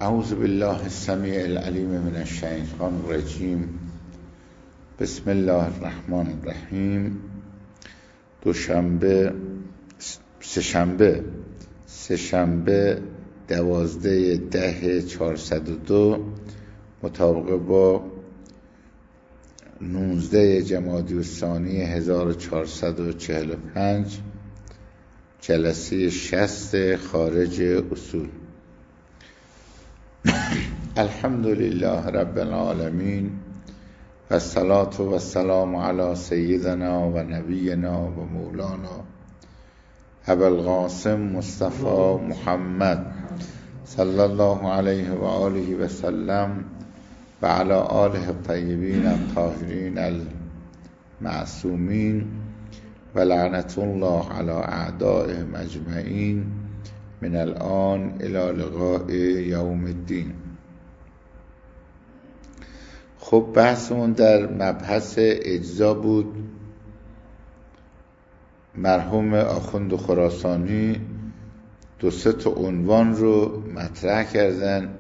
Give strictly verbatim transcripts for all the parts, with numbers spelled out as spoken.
اعوذ بالله السمیع العلیم من الشیطان الرجیم. بسم الله الرحمن الرحیم. دوشنبه سه‌شنبه سه‌شنبه دوازده ده چهارصد و دو مطابق با نوزده جمادی الثانی هزار و چهارصد و چهل و پنج، جلسه شصت خارج اصول. الحمد لله رب العالمین و الصلاة و السلام علی سیدنا و نبینا و مولانا ابوالقاسم مصطفی محمد صلی الله علیه و آله و سلم و علی آله الطیبین الطاهرین المعصومین و لعنت الله علی اعدائهم اجمعین من الان الی لقاء یوم الدین. خب بحثمون در مبحث اجزا بود. مرحوم آخوند خراسانی دو سه تا عنوان رو مطرح کردن.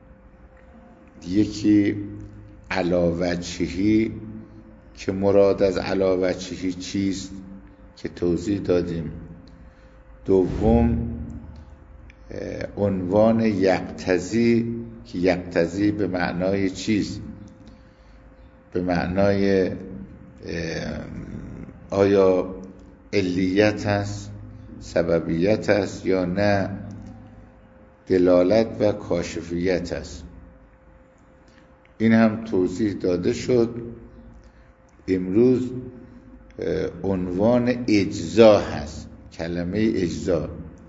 یکی علاوجهی که مراد از علاوجهی چیست که توضیح دادیم. دوم عنوان یقتضی که یقتضی به معنای چیست، به معنای آیا علیت است، سببیت است یا نه دلالت و کاشفیت است. این هم توضیح داده شد. امروز عنوان اجزا هست. کلمه اجزا،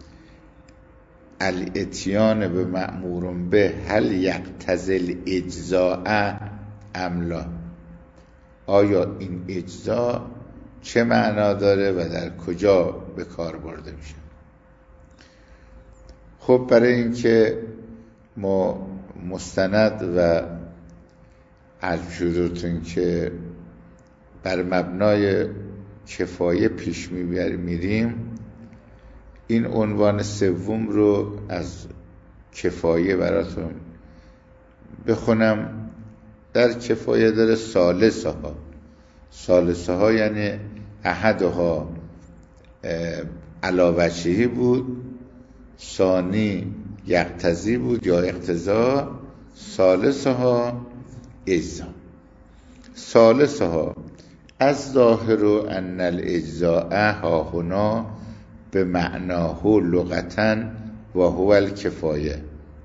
الاتیان به مأمور به هل یقتضی الاجزاء ام لا، آیا این اجزا چه معنا داره و در کجا به کار برده میشه. خب برای اینکه ما مستند و عرض شدتون که بر مبنای کفایه پیش میریم، این عنوان سوم رو از کفایه براتون بخونم. در کفایه داره ثالثه ها. ثالثه ها یعنی احدها علاوجهی بود، ثانی یقتضی بود یا اقتضا، ثالثه ها اجزا. ثالثه ها از ظاهر ان الاجزاء ها هنا به معناه لغتا و هو الکفایه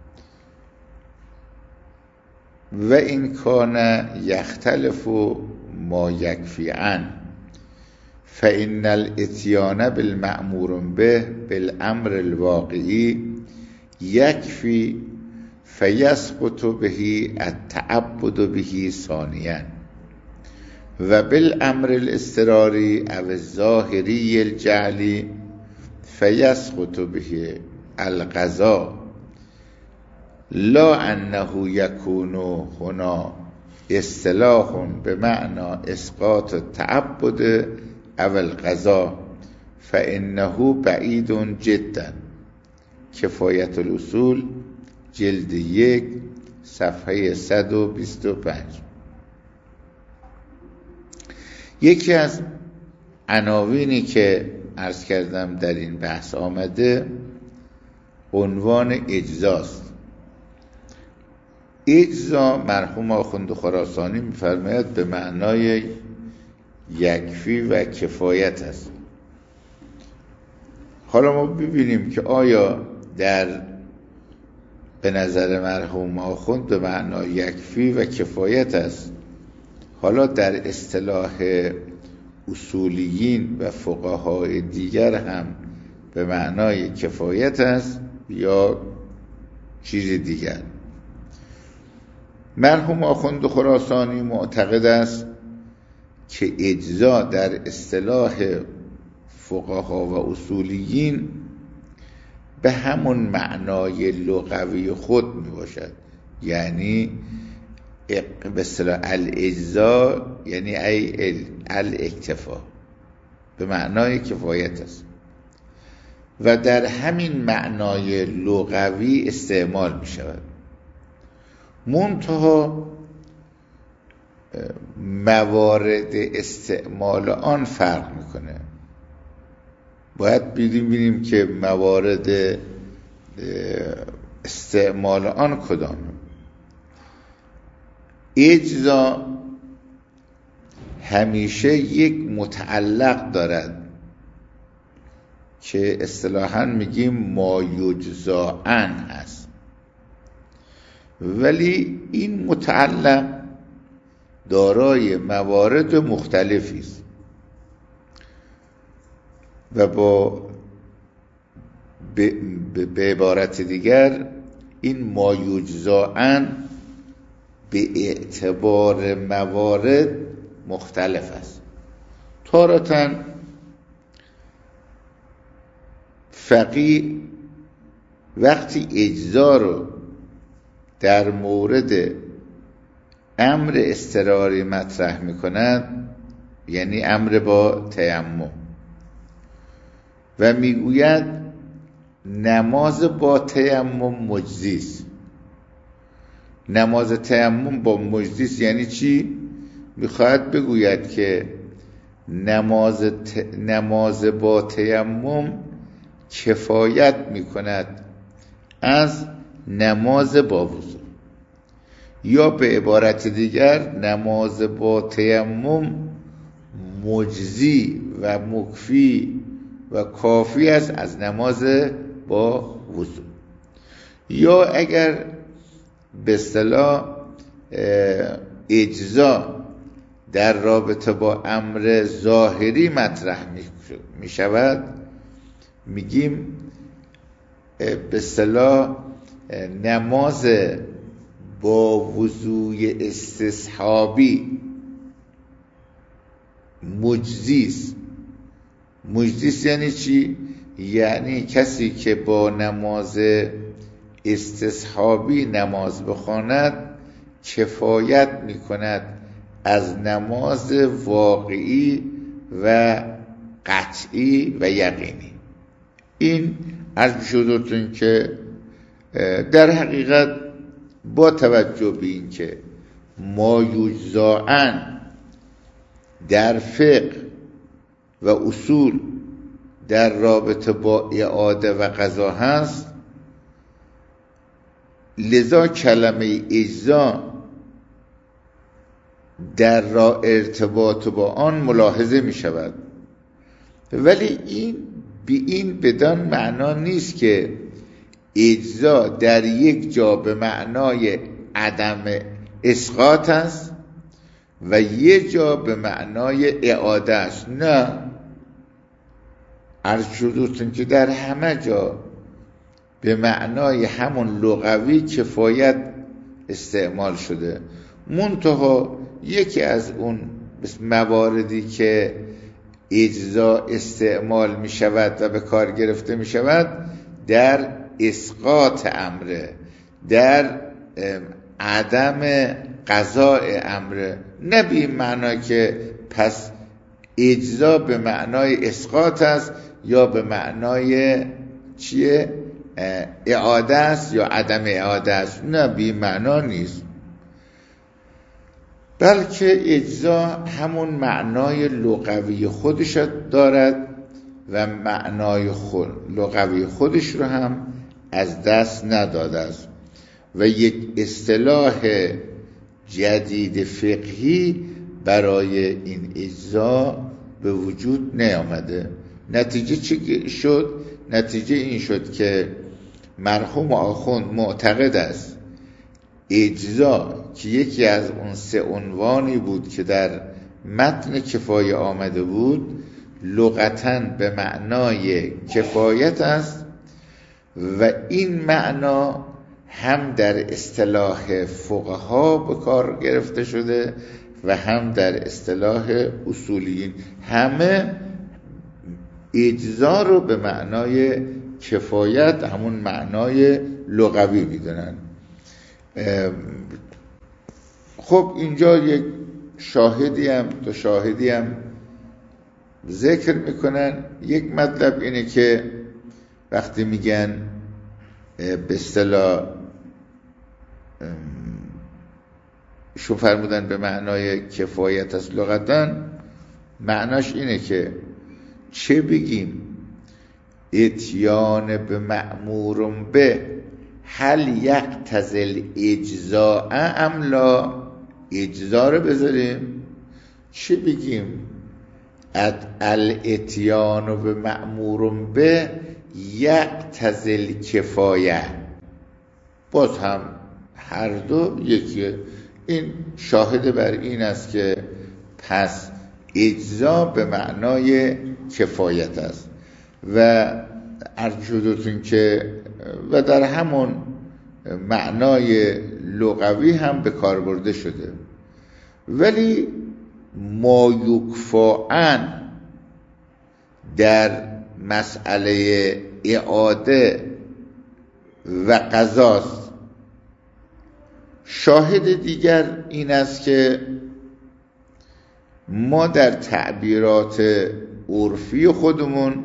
و این کان یختلف ما یکفی عن فإن الاتیان بالمأمور به بالامر الواقعی یکفی فیسقط به التعبد به ثانیا و بالامر الاضطراری او الظاهری الجعلی فیسقط به القضاء لا انه یکون هنا اصطلاح به معنی اسقاط التعبد او القضاء فانه بعید جدا. کفایت الاصول جلد یک صفحه صد و بیست و پنج. یکی از عناوینی که عرض کردم در این بحث آمده عنوان اجزاست. اجزا مرحوم آخوند خراسانی می‌فرماید به معنای یکفی و کفایت است. حالا ما ببینیم که آیا در به نظر مرحوم آخوند به معنای یکفی و کفایت است، حالا در اصطلاح اصولیین و فقهای دیگر هم به معنای کفایت است یا چیز دیگر. مرحوم آخوند خراسانی معتقد است که اجزا در اصطلاح فقها و اصولیین به همون معنای لغوی خود می باشد. یعنی به اصطلاح الاجزا یعنی ای الاکتفا، به معنای کفایت است و در همین معنای لغوی استعمال می شود. منتها موارد استعمال آن فرق میکنه. باید بیدیم بینیم که موارد استعمال آن کدامه. اجزا همیشه یک متعلق دارد که اصطلاحاً میگیم ما یجزا عن هست، ولی این متعلق دارای موارد مختلفی است و با به, به عبارت دیگر این ما یجزا عن به اعتبار موارد مختلف است. تارةً فقیه وقتی اجزا رو در مورد امر اضطراری مطرح می‌کند، یعنی امر با تیمم، و میگوید نماز با تیمم مجزی است. نماز تیمم با مجزی است یعنی چی؟ میخواهد بگوید که نماز ت... نماز با تیمم کفایت میکند از نماز با وضو، یا به عبارت دیگر نماز با تیمم مجزی و مکفی و کافی است از نماز با وضو. یا اگر به اصطلاح اجزا در رابطه با امر ظاهری مطرح می شود، میگیم به اصطلاح نماز با وضوء استصحابی مجزیست. مجزیست یعنی چی؟ یعنی کسی که با نماز استصحابی نماز بخواند کفایت میکند از نماز واقعی و قطعی و یقینی. این عرض شدتون که در حقیقت با توجه به این که ما یجزا عن در فقه و اصول در رابطه با اعاده و قضا هست، لذا کلمه اجزا در را ارتباط با آن ملاحظه می شود، ولی این بی این بدان معنا نیست که اجزا در یک جا به معنای عدم اسقاط است و یک جا به معنای اعاده است. نه، عرض شدوستون که در همه جا به معنای همون لغوی کفایت استعمال شده. منتها یکی از اون مواردی که اجزا استعمال می شود و به کار گرفته می شود در اسقاط امره، در عدم قضاء امره، نه به این معنا که پس اجزا به معنای اسقاط است یا به معنای چیه؟ اعاده است یا عدم اعاده است. نه، به این معنا نیست، بلکه اجزا همون معنای لغوی خودش دارد و معنای خود لغوی خودش رو هم از دست نداده است و یک اصطلاح جدید فقهی برای این اجزا به وجود نیامده. نتیجه چی شد؟ نتیجه این شد که مرحوم آخوند معتقد است اجزا که یکی از اون سه عنوانی بود که در متن کفایه آمده بود، لغتاً به معنای کفایت است و این معنا هم در اصطلاح فقها به کار گرفته شده و هم در اصطلاح اصولیین. همه اجزا رو به معنای کفایت، همون معنای لغوی میدونن. خب اینجا یک شاهدی هم دو شاهدی هم ذکر میکنن. یک مطلب اینه که وقتی میگن به اصطلاح شو فرمودن به معنای کفایت از لغتاً، معناش اینه که چه بگیم اتیان به مأمور به هل یقتضی الاجزاء ام لا، اجزا رو بذاریم، چه بگیم الاتیان به مأمور به یقتضی الکفایه، باز هم هر دو یکیه. این شاهد بر این است که پس اجزا به معنای کفایت است و عرض شدتون که و در همون معنای لغوی هم به کار برده شده. ولی ما یکفاعن در مسئله اعاده و قضاست. شاهد دیگر این است که ما در تعبیرات عرفی خودمون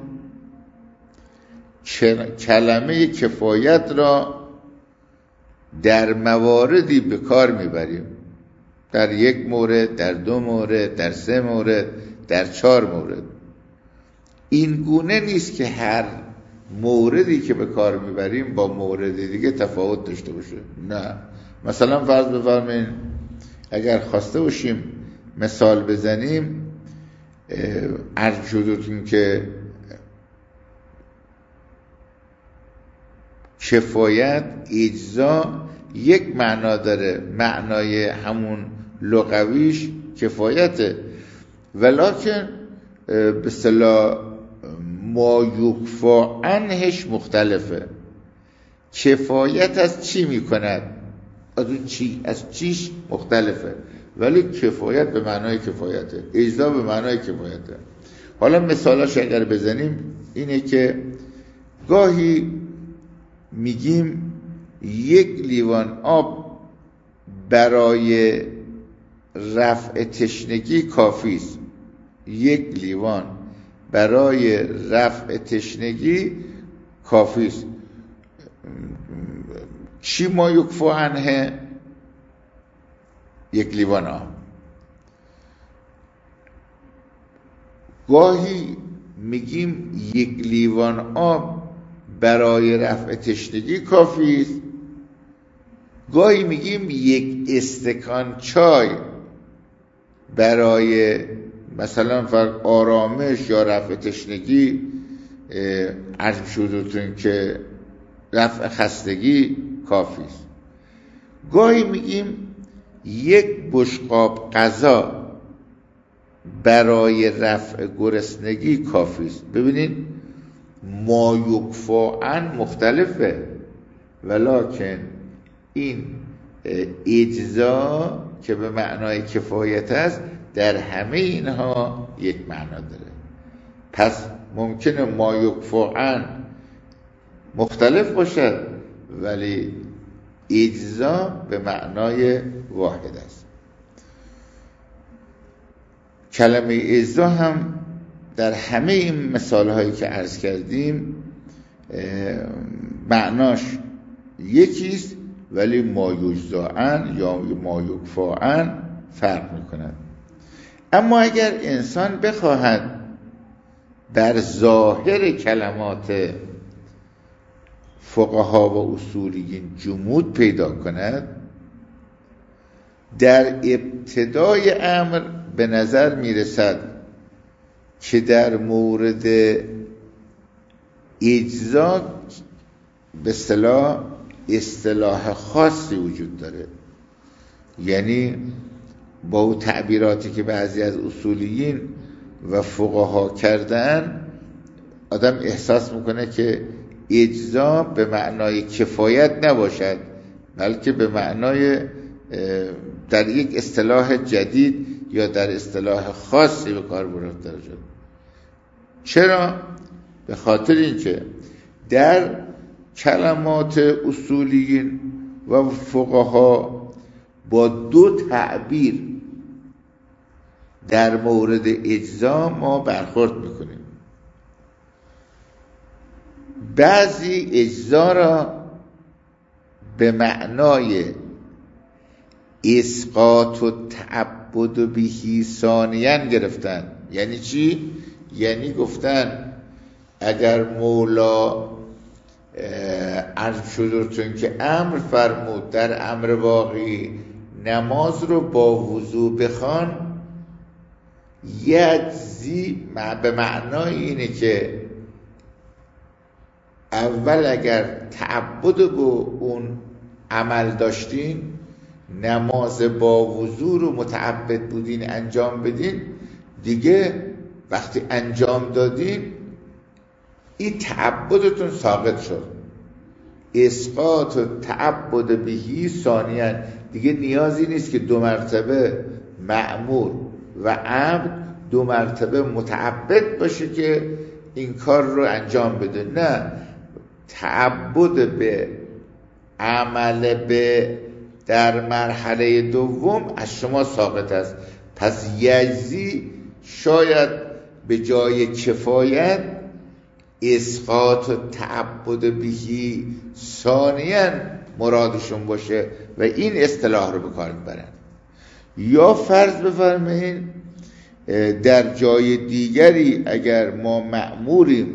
کلمه کفایت را در مواردی به کار میبریم، در یک مورد، در دو مورد، در سه مورد، در چهار مورد. این گونه نیست که هر موردی که به کار میبریم با مورد دیگه تفاوت داشته باشه، نه. مثلا فرض بفرمایید اگر خواسته باشیم مثال بزنیم، عرض شدتون که کفایت اجزا یک معنا داره، معنای همون لغویش کفایته، ولکن به اصطلاح ما یکفا عنهش مختلفه. کفایت از چی میکند؟ از اون چی؟ از چیش مختلفه، ولی کفایت به معنای کفایته، اجزا به معنای کفایته. حالا مثالاش اگر بزنیم اینه که گاهی میگیم یک لیوان آب برای رفع تشنگی کافی است، یک لیوان برای رفع تشنگی کافی است. چی ما یکفا عنه؟ یک لیوان آب. گاهی میگیم یک لیوان آب برای رفع تشنگی کافی است، گاهی میگیم یک استکان چای برای مثلا فرق آرامش یا رفع تشنگی، عرض شدتون که رفع خستگی کافی است. گاهی میگیم یک بشقاب غذا برای رفع گرسنگی کافی است. ببینید ما یکفا عن مختلفه، ولکن این اجزا که به معنای کفایت است در همه اینها یک معنا داره. پس ممکنه ما یکفا عن مختلف باشد ولی اجزا به معنای واحد است. کلمه اجزا هم در همه این مثال هایی که عرض کردیم معناش یکیست، ولی ما یجزاءن یا ما یکفاءن فرق میکنند. اما اگر انسان بخواهد در ظاهر کلمات فقها و اصولیین جمود پیدا کند، در ابتدای امر به نظر میرسد که در مورد اجزا به اصطلاح اصطلاح خاصی وجود داره. یعنی با اون تعبیراتی که بعضی از اصولیین و فقها کردن، آدم احساس میکنه که اجزا به معنای کفایت نباشد، بلکه به معنای در یک اصطلاح جدید یا در اصطلاح خاصی به کار برده شد. چرا؟ به خاطر اینکه در کلمات اصولیین و فقها با دو تعبیر در مورد اجزا ما برخورد میکنیم. بعضی اجزا را به معنای اسقاط و تعبد و بهی ثانیاً گرفتن. یعنی چی؟ یعنی گفتن اگر مولا عرض شدرتون که امر فرمود در امر واقعی نماز رو با وضو بخوان، یجزی به معنای اینه که اول اگر تعبد به اون عمل داشتین، نماز با وضو رو متعبد بودین انجام بدین، دیگه وقتی انجام دادین این تعبدتون ساقط شد. اسقاط و تعبد بهی ثانیاً، دیگه نیازی نیست که دو مرتبه مأمور و عبد دو مرتبه متعبد باشه که این کار رو انجام بده. نه، تعبد به عمل به در مرحله دوم از شما ساقط است. پس یجزی شاید به جای کفایت اسقاط و تعبد بهی ثانیاً مرادشون باشه و این اصطلاح رو به کار میبرن. یا فرض بفرمایید در جای دیگری اگر ما مأموریم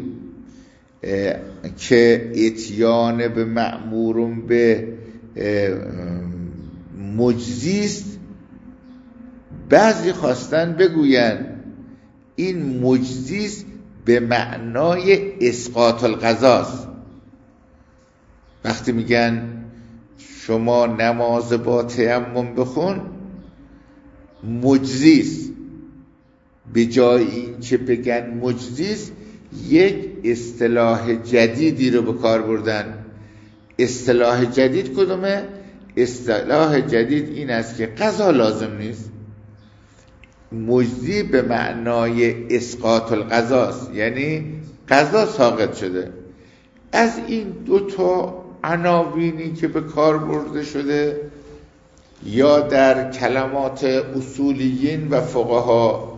که اتیان به مأمورون به مجزیست، بعضی خواستن بگوین این مجزیست به معنای اسقاط القضاست. وقتی میگن شما نماز با تیمم بخون، مجزیست، به جای این که بگن مجزیست یک اصطلاح جدیدی رو به کار بردن. اصطلاح جدید کدومه؟ اصطلاح جدید این است که قضا لازم نیست. مجزی به معنای اسقاط القضاست، یعنی قضا ساقط شده. از این دو تا عناوینی که به کار برده شده یا در کلمات اصولیین و فقها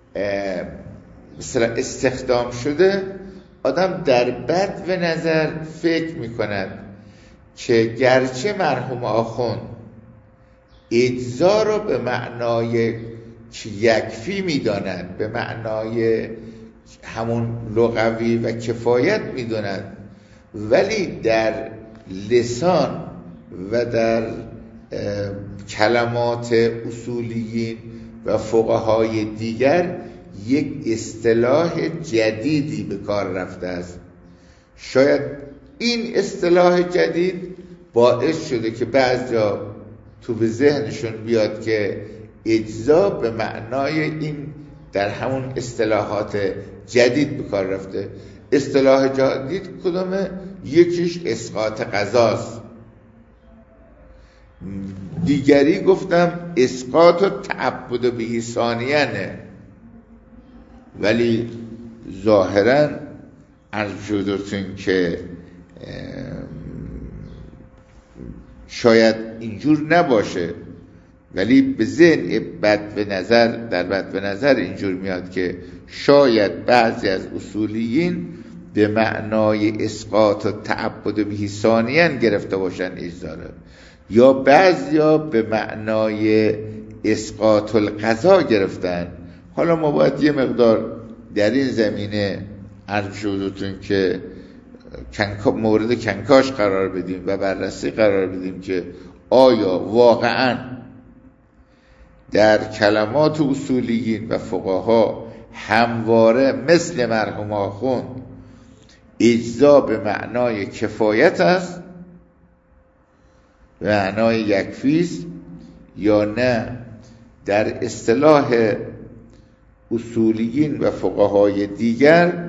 مثلا استخدام شده، آدم در بد و نظر فکر میکند که گرچه مرحوم آخوند اجزا رو به معنای یکفی میداند، به معنای همون لغوی و کفایت میداند، ولی در لسان و در کلمات اصولیین و فقهای دیگر یک اصطلاح جدیدی به کار رفته است. شاید این اصطلاح جدید باعث شده که بعضیا تو به ذهنشون بیاد که اجزا به معنای این در همون اصطلاحات جدید به کار رفته. اصطلاح جدید کدومه؟ یکیش اسقاط قضاست، دیگری گفتم اسقاط و تعبد بهی ثانیانه. ولی ظاهراً عرض شدتون که شاید اینجور نباشه، ولی به ذهن بد به نظر در بد به نظر اینجور میاد که شاید بعضی از اصولیین به معنای اسقاط و تعبد بهی ثانیاً گرفته باشن اجزا، یا بعضیا به معنای اسقاط القضا گرفتن. حالا ما باید یه مقدار در این زمینه عرض شدتون که مورد کنکاش قرار بدیم و بررسی قرار بدیم که آیا واقعاً در کلمات اصولیین و فقها همواره مثل مرحوم آخوند اجزا به معنای کفایت است، به معنای یکفیست، یا نه در اصطلاح اصولیین و فقهای دیگر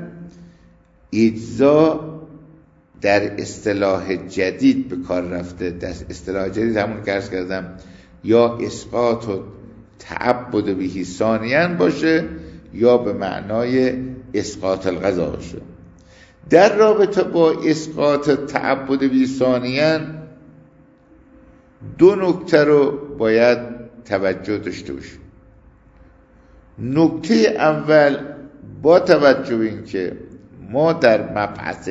اجزا در اصطلاح جدید به کار رفته. در اصطلاح جدید همون که عرض کردم یا اسقاط و تعبد بهی ثانیاً باشه یا به معنای اسقاط القضا باشه. در رابطه با اسقاط تعبد بهی ثانیاً دو نکته رو باید توجه داشته باشیم. نکته اول، با توجه به این که ما در مبحث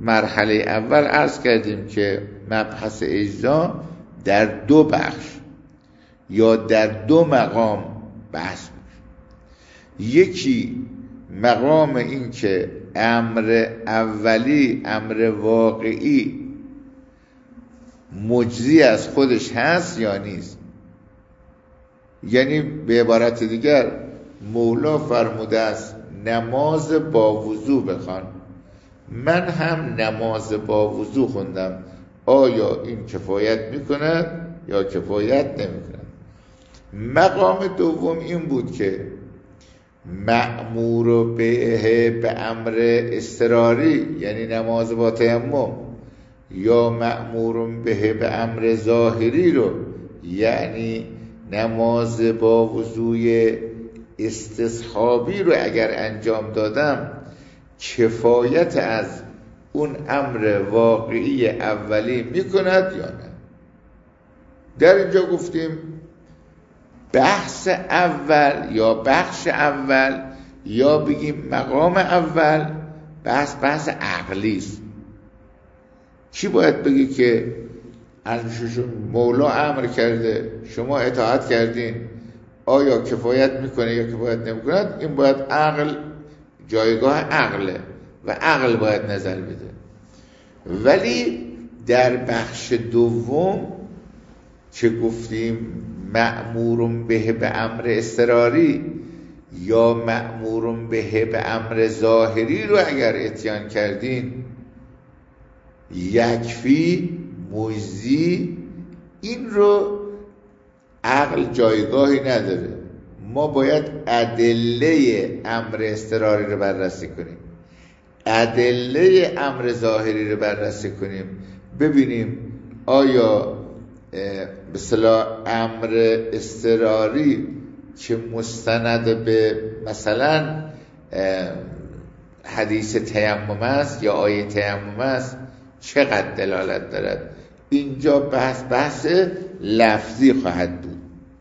مرحله اول عرض کردیم که مبحث اجزا در دو بخش یا در دو مقام بحث میشه. یکی مقام این که امر اولی، امر واقعی مجزی از خودش هست یا نیست. یعنی به عبارت دیگر مولا فرموده است نماز با وضو بخوان، من هم نماز با وضو خوندم، آیا این کفایت میکند یا کفایت نمیکند؟ مقام دوم این بود که مأمور به به امر اضطراری، یعنی نماز با تیمم، یا مأمور به به امر ظاهری رو، یعنی نماز با وضوی استصحابی رو اگر انجام دادم کفایت از اون امر واقعی اولی میکند یا نه. در اینجا گفتیم بحث اول یا بخش اول یا بگیم مقام اول بحث بحث عقلی است. کی باید بگی که مولا امر کرده شما اطاعت کردین، آیا کفایت میکنه یا کفایت نمیکنه؟ این باید عقل، جایگاه عقله و عقل باید نظر بده. ولی در بخش دوم که گفتیم مأمور به به امر اضطراری یا مأمور به به امر ظاهری رو اگر اتیان کردین، یکفی، مجزی، این رو عقل جایگاهی نداره. ما باید ادله امر اضطراری رو بررسی کنیم، ادله امر ظاهری رو بررسی کنیم، ببینیم آیا به اصطلاح امر اضطراری که مستند به مثلا حدیث تیمم است یا آیه تیمم است چقدر دلالت دارد. اینجا بحث بحث لفظی خواهد بود.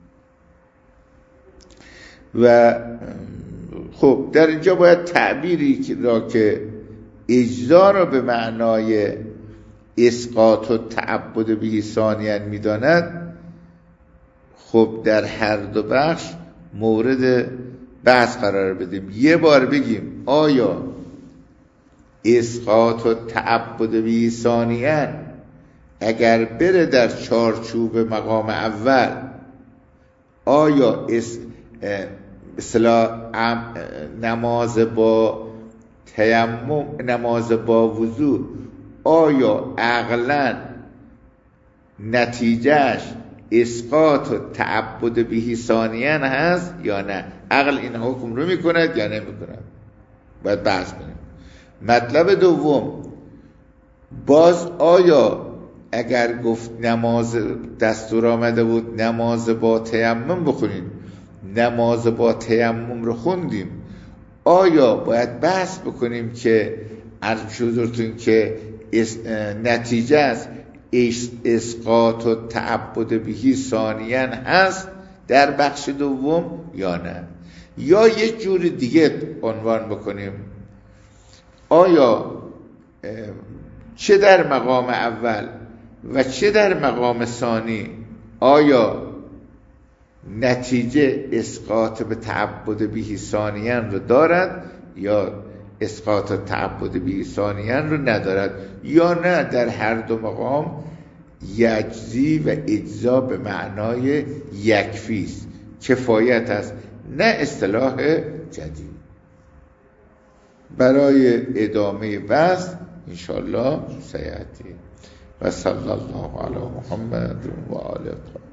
و خب در اینجا باید تعبیری را که اجزا را به معنای اسقاط و تعبد به ثانیاً می‌داند، خب در هر دو بخش مورد بحث قرار بدیم. یه بار بگیم آیا اسقاط و تعبد به ثانیاً اگر بره در چارچوب مقام اول، آیا اصطلاح نماز با تیمم، نماز با وضو، آیا عقلاً نتیجهش اسقاط و تعبد به ثانیاً هست یا نه؟ عقل این حکم رو میکند یا نمیکند؟ باید بحث کنیم. مطلب دوم، باز آیا اگر گفت نماز دستور آمده بود نماز با تیمم بخونید، نماز با تیمم رو خوندیم، آیا باید بحث بکنیم که عرض شدرتون که نتیجه از اسقاط و تعبد به ثانیاً هست در بخش دوم یا نه؟ یا یک جور دیگه عنوان بکنیم، آیا چه در مقام اول و چه در مقام ثانی آیا نتیجه اسقاط به تعبد به ثانیاً رو دارد یا اسقاط و تعبد به ثانیاً رو ندارد، یا نه در هر دو مقام یجزی و اجزا به معنای یکفی است، کفایت است، نه اصطلاح جدید. برای ادامه بحث انشاءالله سیأتی. و صلی الله علی محمد و آله.